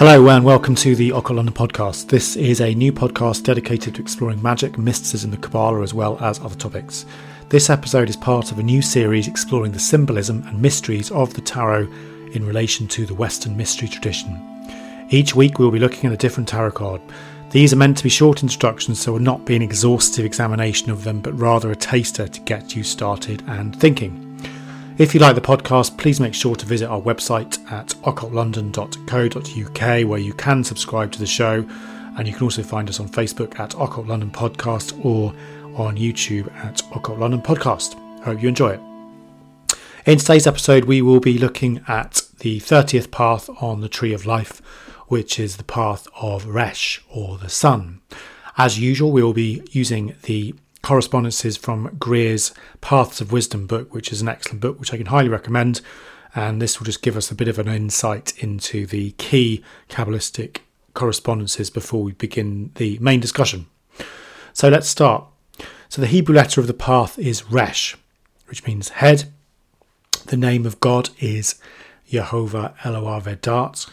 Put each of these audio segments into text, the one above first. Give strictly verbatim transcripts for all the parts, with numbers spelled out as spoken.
Hello and welcome to the Occult London podcast. This is a new podcast dedicated to exploring magic, mysticism, the Kabbalah, as well as other topics. This episode is part of a new series exploring the symbolism and mysteries of the tarot in relation to the Western mystery tradition. Each week we'll be looking at a different tarot card. These are meant to be short introductions, so will not be an exhaustive examination of them, but rather a taster to get you started and thinking. If you like the podcast, please make sure to visit our website at occult london dot co dot uk, where you can subscribe to the show, and you can also find us on Facebook at Occult London Podcast or on YouTube at Occult London Podcast. I hope you enjoy it. In today's episode, we will be looking at the thirtieth path on the Tree of Life, which is the path of Resh, or the Sun. As usual, we will be using the correspondences from Greer's Paths of Wisdom book, which is an excellent book which I can highly recommend, and this will just give us a bit of an insight into the key Kabbalistic correspondences before we begin the main discussion. So let's start. So the Hebrew letter of the path is Resh, which means head. The name of God is Yehovah Eloah Vedat.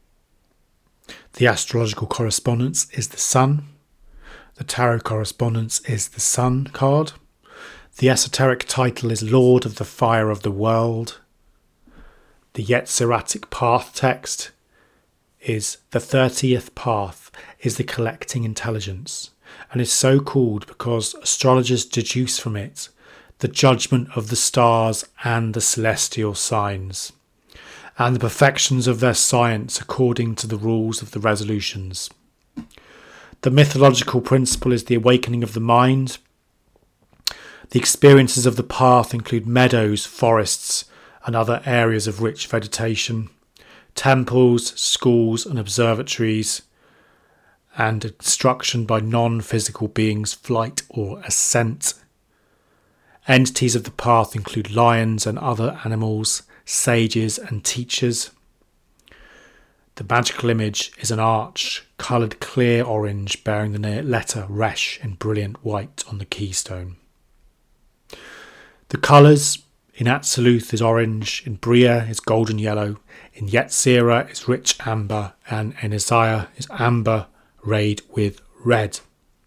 The astrological correspondence is the Sun. The tarot correspondence is the Sun card. The esoteric title is Lord of the Fire of the World. The Yetziratic path text is the thirtieth path is the collecting intelligence, and is so called because astrologers deduce from it the judgment of the stars and the celestial signs, and the perfections of their science according to the rules of the resolutions. The mythological principle is the awakening of the mind. The experiences of the path include meadows, forests, and other areas of rich vegetation, temples, schools, and observatories, and instruction by non-physical beings, flight or ascent. Entities of the path include lions and other animals, sages and teachers. The magical image is an arch, coloured clear orange, bearing the letter Resh in brilliant white on the keystone. The colours in Atziluth is orange, in Bria is golden yellow, in Yetzirah is rich amber, and in Isaiah is amber rayed with red.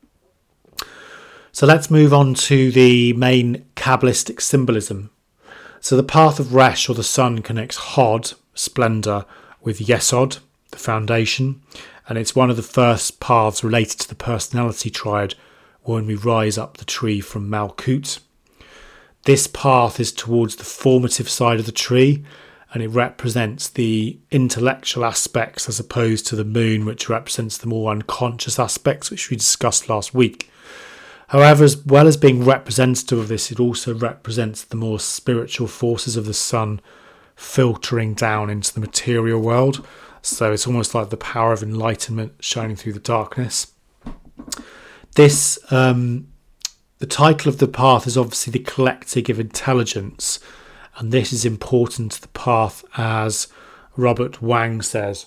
So let's move on to the main Kabbalistic symbolism. So the path of Resh, or the Sun, connects Hod, splendour, with Yesod, the foundation, and it's one of the first paths related to the personality triad when we rise up the tree from Malkut. This path is towards the formative side of the tree, and it represents the intellectual aspects as opposed to the moon, which represents the more unconscious aspects, which we discussed last week. However, as well as being representative of this, it also represents the more spiritual forces of the Sun filtering down into the material world. So it's almost like the power of enlightenment shining through the darkness. This, um, the title of the path is obviously the collective of intelligence, and this is important to the path, as Robert Wang says.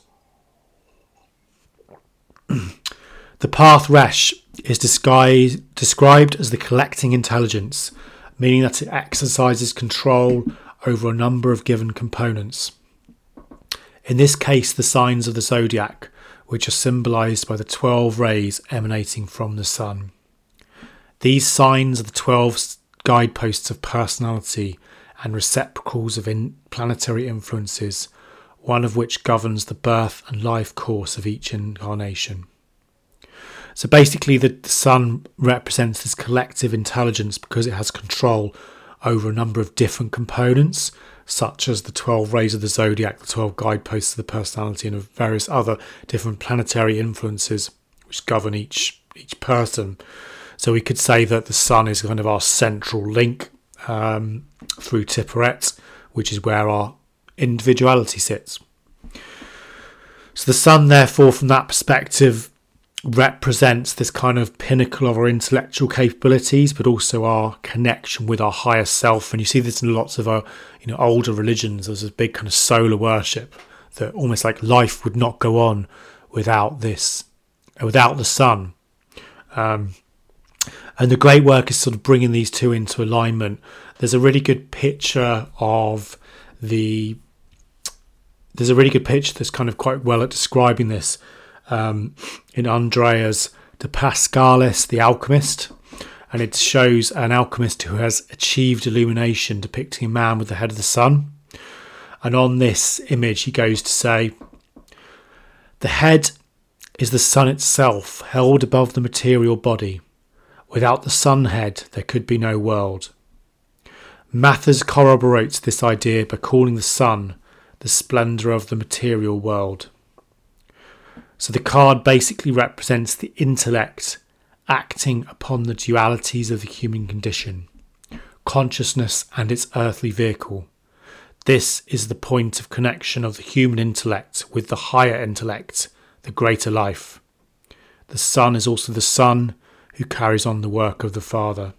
The path Resh is disguised, described as the collecting intelligence, meaning that it exercises control over a number of given components. In this case, the signs of the zodiac, which are symbolised by the twelve rays emanating from the Sun. These signs are the twelve guideposts of personality and receptacles of in planetary influences, one of which governs the birth and life course of each incarnation. So basically, the, the Sun represents this collective intelligence because it has control over a number of different components, such as the twelve rays of the zodiac, the twelve guideposts of the personality, and of various other different planetary influences which govern each each person. So we could say that the Sun is kind of our central link um, through Tiferet, which is where our individuality sits. So the Sun, therefore, from that perspective, represents this kind of pinnacle of our intellectual capabilities, but also our connection with our higher self. And you see this in lots of our, you know, older religions. There's a big kind of solar worship that almost like life would not go on without this, without the Sun. Um, and the great work is sort of bringing these two into alignment. There's a really good picture of the there's a really good picture that's kind of quite well at describing this um, in Andreas de Pascalis, The Alchemist. And it shows an alchemist who has achieved illumination, depicting a man with the head of the sun. And on this image, he goes to say, "The head is the sun itself, held above the material body. Without the sun head, there could be no world." Mathers corroborates this idea by calling the sun the splendour of the material world. So the card basically represents the intellect acting upon the dualities of the human condition, consciousness and its earthly vehicle. This is the point of connection of the human intellect with the higher intellect, the greater life. The Son is also the Son who carries on the work of the Father.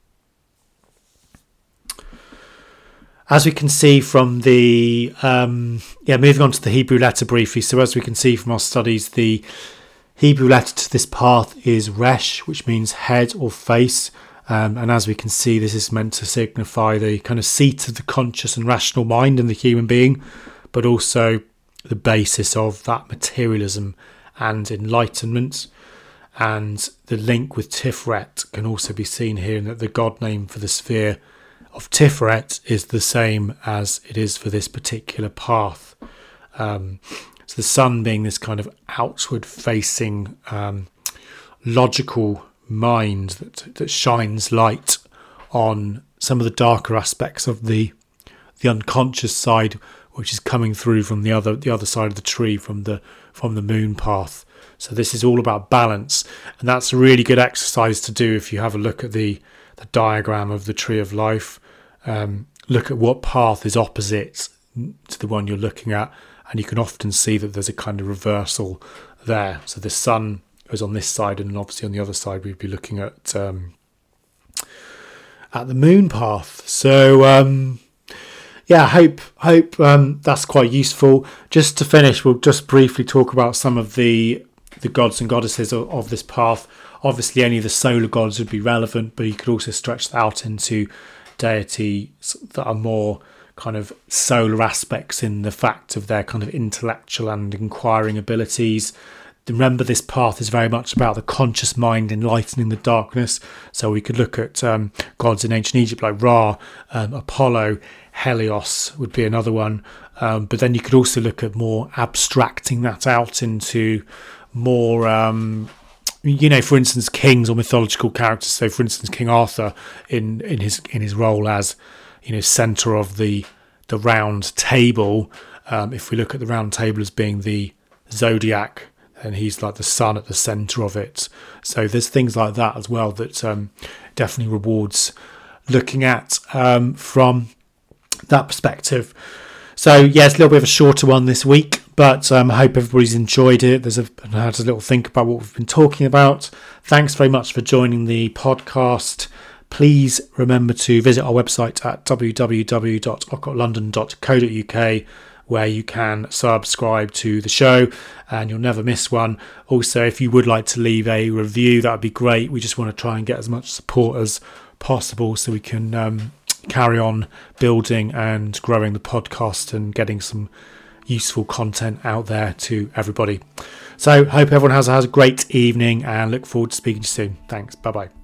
As we can see from the, um, yeah, moving on to the Hebrew letter briefly. So as we can see from our studies, the Hebrew letter to this path is Resh, which means head or face. Um, and as we can see, this is meant to signify the kind of seat of the conscious and rational mind in the human being, but also the basis of that materialism and enlightenment. And the link with Tiferet can also be seen here, in that the god name for the sphere of Tiferet is the same as it is for this particular path. Um, so the sun being this kind of outward facing um, logical mind that that shines light on some of the darker aspects of the the unconscious side, which is coming through from the other the other side of the tree, from the from the moon path. So this is all about balance, and that's a really good exercise to do if you have a look at the the diagram of the tree of life. Um, look at what path is opposite to the one you're looking at, and you can often see that there's a kind of reversal there. So the sun is on this side, and obviously on the other side we'd be looking at um, at the moon path. So um, yeah, hope hope um, that's quite useful. Just to finish, we'll just briefly talk about some of the the gods and goddesses of, of this path. Obviously, only the solar gods would be relevant, but you could also stretch that out into deities that are more kind of solar aspects in the fact of their kind of intellectual and inquiring abilities. Remember, this path is very much about the conscious mind enlightening the darkness. So we could look at um, gods in ancient Egypt like Ra, um, Apollo, Helios would be another one. Um, but then you could also look at more abstracting that out into more, um, you know, for instance, kings or mythological characters. So, for instance, King Arthur in, in his in his role as, you know, centre of the the round table. Um, if we look at the round table as being the zodiac, and he's like the sun at the centre of it. So there's things like that as well that um, definitely rewards looking at um, from that perspective. So yeah, it's a little bit of a shorter one this week, but um, I hope everybody's enjoyed it. There's a had a little think about what we've been talking about. Thanks very much for joining the podcast. Please remember to visit our website at w w w dot occult london dot co dot u k, where you can subscribe to the show and you'll never miss one. Also, if you would like to leave a review, that would be great. We just want to try and get as much support as possible so we can um, carry on building and growing the podcast and getting some useful content out there to everybody. So hope everyone has, has a great evening and look forward to speaking to you soon. Thanks. Bye bye.